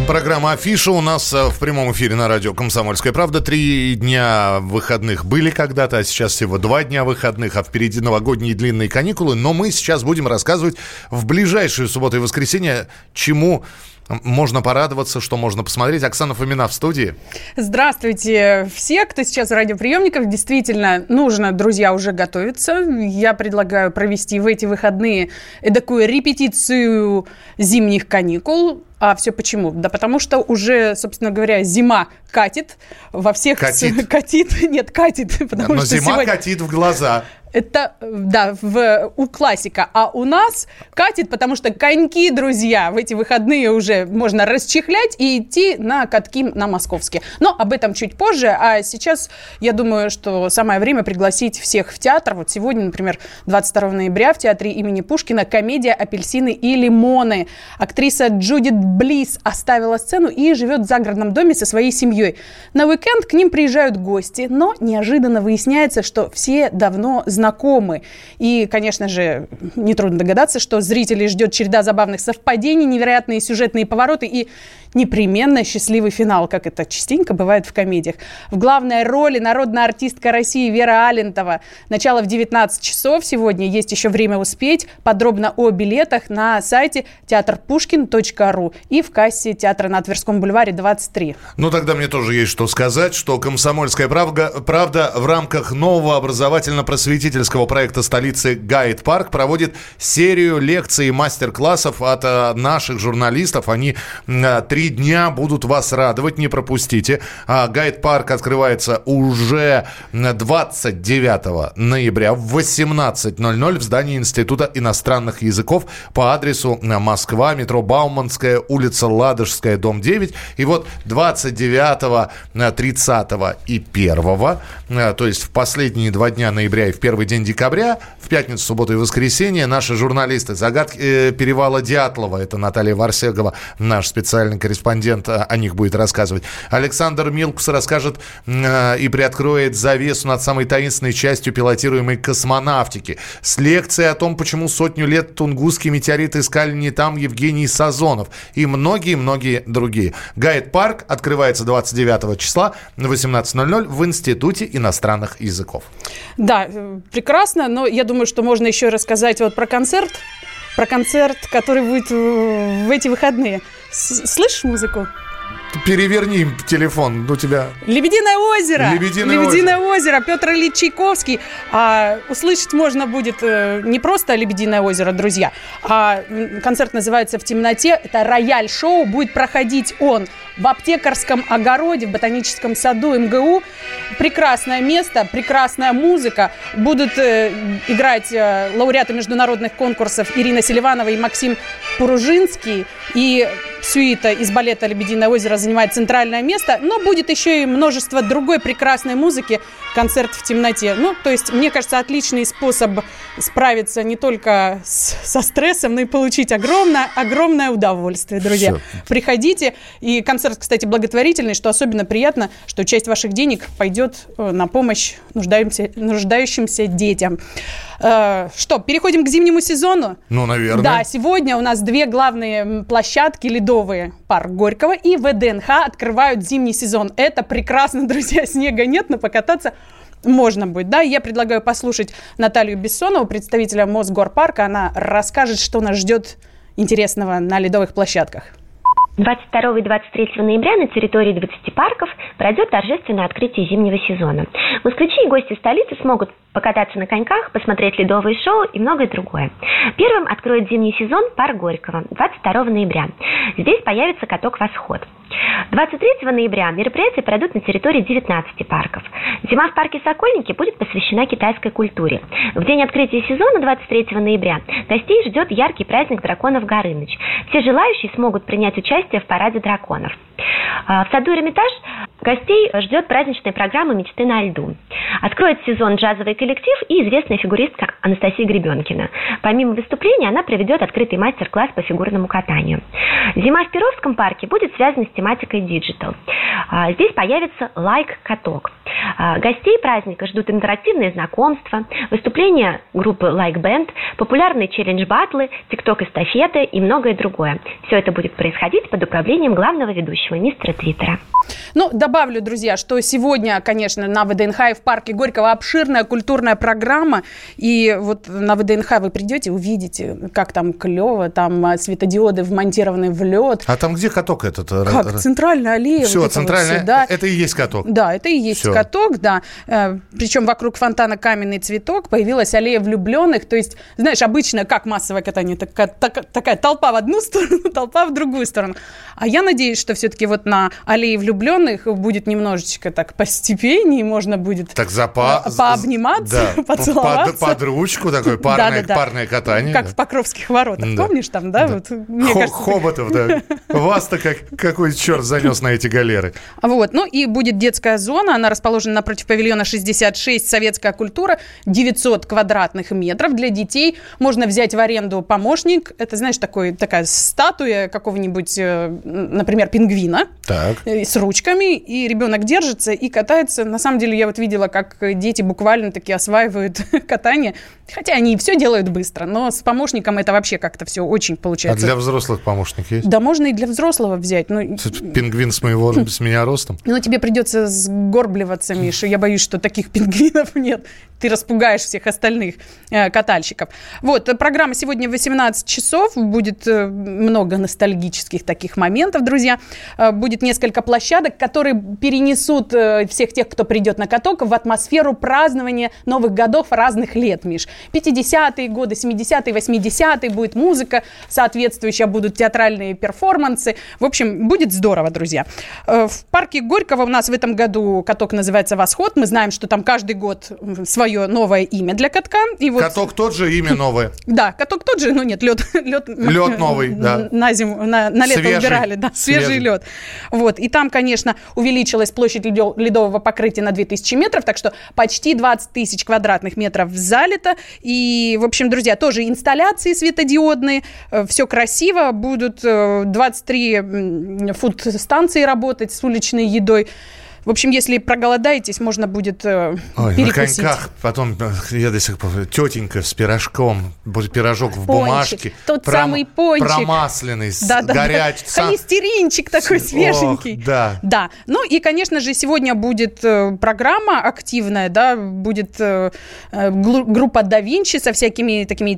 Программа «Афиша» у нас в прямом эфире на радио «Комсомольская правда». 3 дня выходных были когда-то, а сейчас всего 2 дня выходных, а впереди новогодние длинные каникулы. Но мы сейчас будем рассказывать в ближайшую субботу и воскресенье, чему можно порадоваться, что можно посмотреть. Оксана Фомина в студии. Здравствуйте все, кто сейчас в радиоприемниках. Действительно, нужно, друзья, уже готовиться. Я предлагаю провести в эти выходные эдакую репетицию зимних каникул. А все почему? Да потому что уже, собственно говоря, зима катит во всех... Катит? Нет, катит. Потому но что зима сегодня... катит в глаза. Это, да, у классика. А у нас катит, потому что коньки, друзья, в эти выходные уже можно расчехлять и идти на катки на Московске. Но об этом чуть позже. А сейчас, я думаю, что самое время пригласить всех в театр. Вот сегодня, например, 22 ноября в театре имени Пушкина комедия «Апельсины и лимоны». Актриса Джудит Блис оставила сцену и живет в загородном доме со своей семьей. На уикенд к ним приезжают гости, но неожиданно выясняется, что все давно знакомы. И, конечно же, нетрудно догадаться, что зрителей ждет череда забавных совпадений, невероятные сюжетные повороты и непременно счастливый финал, как это частенько бывает в комедиях. В главной роли народная артистка России Вера Алентова. Начало в 19 часов. Сегодня есть еще время успеть. Подробно о билетах на сайте театрпушкин.ру и в кассе театра на Тверском бульваре 23. Ну, тогда мне тоже есть что сказать, что «Комсомольская правда» в рамках нового образовательно-просветительского проекта столицы «Гайд-парк» проводит серию лекций и мастер-классов от наших журналистов. Они 3 дня будут вас радовать, не пропустите. «Гайд-парк» открывается уже 29 ноября в 18:00 в здании Института иностранных языков по адресу Москва, метро Бауманская, улица Ладожская, дом 9. И вот 29, 30 и 1, то есть в последние 2 дня ноября и в первый день декабря, в пятницу, субботу и воскресенье, наши журналисты «Загадки перевала Дятлова», это Наталья Варсегова, наш специальный корреспондент, о них будет рассказывать. Александр Милкус расскажет и приоткроет завесу над самой таинственной частью пилотируемой космонавтики. С лекцией о том, почему сотню лет Тунгусский метеорит искали не там, Евгений Сазонов и многие-многие другие. «Гайд-парк» открывается 29 числа в 18:00 в Институте иностранных языков. Да, прекрасно, но я думаю, что можно еще рассказать вот про концерт, который будет в эти выходные. Слышишь музыку? Переверни телефон, у тебя... «Лебединое озеро». «Лебединое озеро». Петр Ильич Чайковский. Услышать можно будет не просто «Лебединое озеро», друзья, а концерт называется «В темноте». Это рояль-шоу. Будет проходить он в Аптекарском огороде, в Ботаническом саду МГУ. Прекрасное место, прекрасная музыка. Будут играть лауреаты международных конкурсов Ирина Селиванова и Максим Пуружинский. И сюита из балета «Лебединое озеро» занимает центральное место, но будет еще и множество другой прекрасной музыки. Концерт в темноте. Ну, то есть, мне кажется, отличный способ справиться не только со стрессом, но и получить огромное удовольствие, друзья. Все. Приходите. И концерт, кстати, благотворительный, что особенно приятно, что часть ваших денег пойдет на помощь нуждающимся детям. Что, переходим к зимнему сезону? Ну, наверное. Да, сегодня у нас 2 главные площадки ледовые. Парк Горького и ВДНХ открывают зимний сезон. Это прекрасно, друзья. Снега нет, но покататься можно будет. Да, я предлагаю послушать Наталью Бессонову, представителя Мосгорпарка. Она расскажет, что нас ждет интересного на ледовых площадках. 22 и 23 ноября на территории 20 парков пройдет торжественное открытие зимнего сезона. Москвичи и гости столицы смогут покататься на коньках, посмотреть ледовые шоу и многое другое. Первым откроет зимний сезон парк Горького 22 ноября. Здесь появится каток «Восход». 23 ноября мероприятия пройдут на территории 19 парков. Зима в парке «Сокольники» будет посвящена китайской культуре. В день открытия сезона 23 ноября гостей ждет яркий праздник драконов Горыныч. Все желающие смогут принять участие в параде драконов. В саду «Эрмитаж» гостей ждет праздничная программа «Мечты на льду». Откроет сезон джазовый коллектив и известная фигуристка Анастасия Гребенкина. Помимо выступления, она проведет открытый мастер-класс по фигурному катанию. Зима в Перовском парке будет связана с тематикой диджитал. Здесь появится лайк-каток. Гостей праздника ждут интерактивные знакомства, выступления группы Like Band, популярные челлендж-баттлы, тикток-эстафеты и многое другое. Все это будет происходить под управлением главного ведущего, мистера Твиттера. Ну, добавлю, друзья, что сегодня, конечно, на ВДНХ и в парке Горького обширная культурная программа. И вот на ВДНХ вы придете, увидите, как там клево, там светодиоды вмонтированы в лед. А там где каток этот? Как? Центральная аллея. Все, вот центральная, вот, да. Это и есть каток. Да, это и есть Все. каток, да. Причем вокруг фонтана «Каменный цветок» появилась аллея влюбленных. То есть, знаешь, обычно как массовое катание, такая толпа в одну сторону, толпа в другую сторону. А я надеюсь, что все-таки вот на аллее влюбленных будет немножечко так постепеннее, можно будет так пообниматься, да, поцеловаться. Под ручку такое парное катание. Как в Покровских воротах, да. Помнишь там, да? Да. Вот, мне кажется, Хоботов, да. Вас-то какой черт занес на эти галеры. Вот. Ну и будет детская зона, она расположена напротив павильона 66 «Советская культура», 900 квадратных метров для детей. Можно взять в аренду помощник. Это, знаешь, такая статуя какого-нибудь, например, пингвина. Так. С ручками, и ребенок держится и катается. На самом деле, я вот видела, как дети буквально-таки осваивают катание. Хотя они все делают быстро, но с помощником это вообще как-то все очень получается. А для взрослых помощник есть? Да, можно и для взрослого взять. Ну, пингвин с меня ростом? Ну, тебе придется сгорбливаться, Миша. Я боюсь, что таких пингвинов нет. Ты распугаешь всех остальных катальщиков. Вот, программа сегодня в 18 часов. Будет много ностальгических таких моментов, друзья. Будет несколько площадок, которые перенесут всех тех, кто придет на каток, в атмосферу празднования новых годов разных лет, Миш. 50-е годы, 70-е, 80-е, будет музыка соответствующая, будут театральные перформансы. В общем, будет здорово, друзья. В парке Горького у нас в этом году каток называется «Восход». Мы знаем, что там каждый год свое новое имя для катка. И вот... Каток тот же, имя новое. Да, каток тот же, но нет, лед новый, да. На зиму, на лето убирали, да, свежий лед. Вот, и там, конечно, увеличилась площадь ледового покрытия на 2000 метров, так что почти 20 тысяч квадратных метров залито. И, в общем, друзья, тоже инсталляции светодиодные, все красиво, будут 23 фуд-станции работать с уличной едой. В общем, если проголодаетесь, можно будет перекусить. На коньках потом, я до сих пор, тетенька с пирожком, пирожок в бумажке. Тот самый пончик. Промасленный, горячий. Холестеринчик такой свеженький. Да. Ну и, конечно же, сегодня будет программа активная, да, будет группа Да Винчи со всякими такими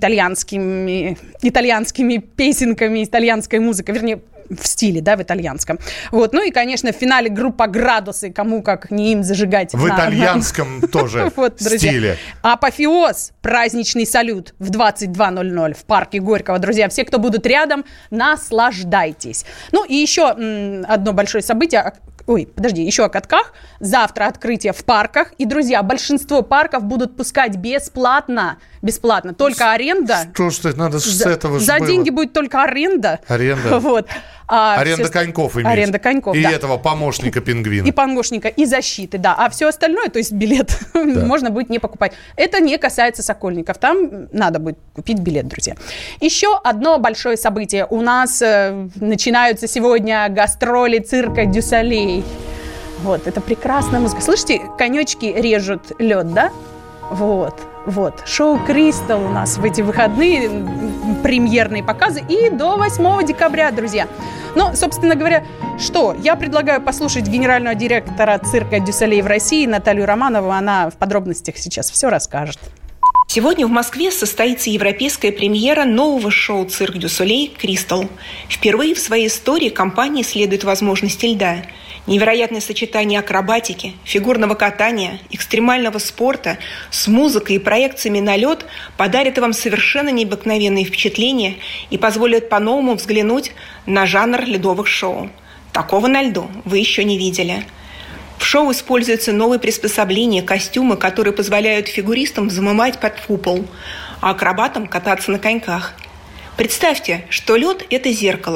итальянскими песенками, итальянской музыкой, вернее, в стиле, да, в итальянском. Вот. Ну и, конечно, в финале группа «Градусы», кому как не им зажигать. В итальянском тоже стиле. Апофеоз, праздничный салют в 22:00 в парке Горького. Друзья, все, кто будут рядом, наслаждайтесь. Ну и еще одно большое событие. Еще о катках. Завтра открытие в парках. И, друзья, большинство парков будут пускать бесплатно. Бесплатно. Только аренда. Что ж, надо с этого же За было. деньги будет только аренда. Аренда. Вот. Аренда коньков имеется. Аренда коньков, и да. этого помощника пингвина. И помощника, и защиты, да. А все остальное, то есть билет, можно будет не покупать. Это не касается Сокольников. Там надо будет купить билет, друзья. Еще одно большое событие. У нас начинаются сегодня гастроли цирка Дю Солей. Вот, это прекрасная музыка. Слышите, конечки режут лед, да? Вот. Шоу «Кристалл» у нас в эти выходные, премьерные показы, и до 8 декабря, друзья. Но, собственно говоря, что? Я предлагаю послушать генерального директора цирка Дю Солей в России Наталью Романову. Она в подробностях сейчас все расскажет. Сегодня в Москве состоится европейская премьера нового шоу «Цирк Дю Солей» «Кристалл». Впервые в своей истории компания исследует возможности льда. Невероятное сочетание акробатики, фигурного катания, экстремального спорта с музыкой и проекциями на лед подарит вам совершенно необыкновенные впечатления и позволит по-новому взглянуть на жанр ледовых шоу. Такого на льду вы еще не видели. В шоу используются новые приспособления, костюмы, которые позволяют фигуристам взмывать под купол, а акробатам кататься на коньках. Представьте, что лед – это зеркало,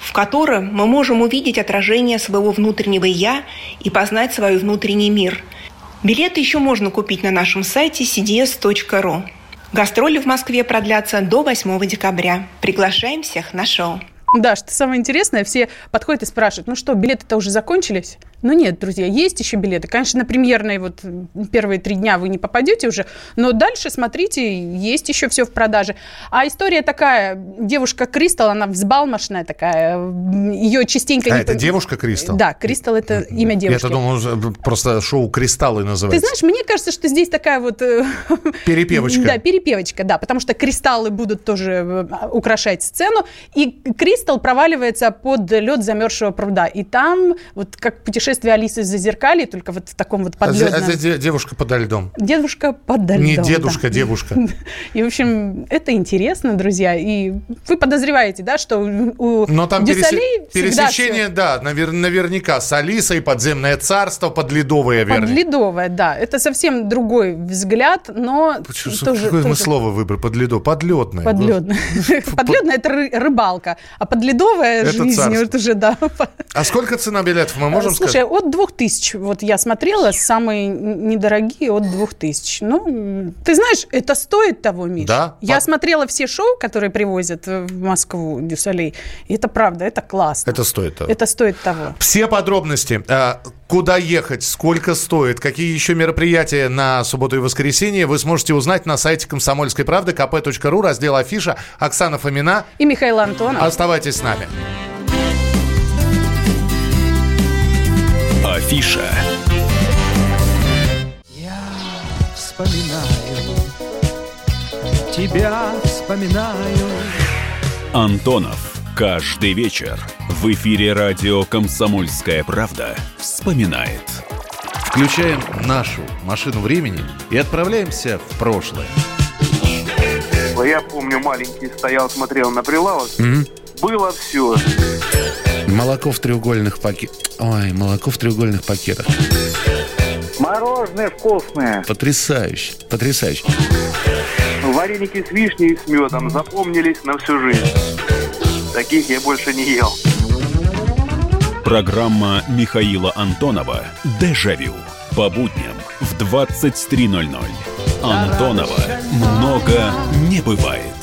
в котором мы можем увидеть отражение своего внутреннего «я» и познать свой внутренний мир. Билеты еще можно купить на нашем сайте cds.ru. Гастроли в Москве продлятся до 8 декабря. Приглашаем всех на шоу. Да, что самое интересное, все подходят и спрашивают, ну что, билеты-то уже закончились? Ну нет, друзья, есть еще билеты. Конечно, на премьерные вот первые 3 дня вы не попадете уже, но дальше, смотрите, есть еще все в продаже. А история такая, девушка Кристал, она взбалмошная такая, ее частенько... это девушка Кристал? Да, Кристал – это имя девушки. Я-то думал, просто шоу «Кристаллы» называется. Ты знаешь, мне кажется, что здесь такая вот... Перепевочка. Да, перепевочка, да, потому что кристаллы будут тоже украшать сцену, и Кристал проваливается под лед замерзшего пруда, и там вот как путешествие Алисы в Зазеркалье, только вот в таком вот подледном... Девушка подо льдом. Девушка подо льдом. Не дедушка, да. Девушка. И, в общем, это интересно, друзья. И вы подозреваете, да, что у но там Дюсалей пересечение, да, наверняка с Алисой, подземное царство, подледовое, верно? Подледовое, да. Это совсем другой взгляд, но... Какое мы слово выбрали? Подледное. Подледное. Подледное – это рыбалка, а подледовая жизнь вот уже, да. А сколько цена билетов, мы можем сказать? Слушай, от 2000, вот я смотрела, самые недорогие от 2000. Ну, ты знаешь, это стоит того, Миш. Да? Я смотрела все шоу, которые привозят в Москву Дюсалей, и это правда, это классно. Это стоит того. Это стоит того. Все подробности, куда ехать, сколько стоит, какие еще мероприятия на субботу и воскресенье, вы сможете узнать на сайте «Комсомольской правды» kp.ru, раздел «Афиша». Оксана Фомина и Михаил Антонов. Оставайтесь с нами. Афиша. Я вспоминаю, тебя вспоминаю. Антонов. Каждый вечер в эфире радио «Комсомольская правда» вспоминает. Включаем нашу машину времени и отправляемся в прошлое. Я помню, маленький стоял, смотрел на прилавок. Было все. Молоко в треугольных пакетах. Ой, молоко в треугольных пакетах. Мороженое вкусное. Потрясающе, потрясающе. Вареники с вишней и с медом запомнились на всю жизнь. Таких я больше не ел. Программа Михаила Антонова «Дежавю». По будням в 23:00. Антонова много не бывает.